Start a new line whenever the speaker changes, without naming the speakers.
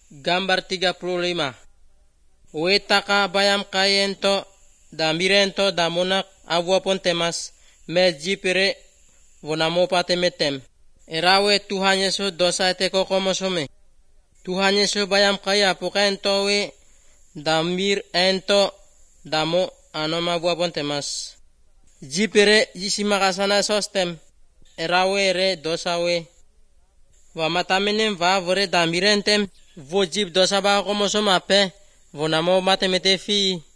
Gambar 35. Wetaka bayam kayento da mirento da monak abuapon temas jipere vonamopa temetem. Erawe Tuhan Yesus dosa te kokomosome. Tuhan Yesus bayam kaya pukento we da mir ento damo anoma buapon temas. Jipere jisimakasana sostem. Erawe re dosa we. Wamatamenem va vore da mirentem vo jip dosa ba komosoma pe vonamo matemete fi.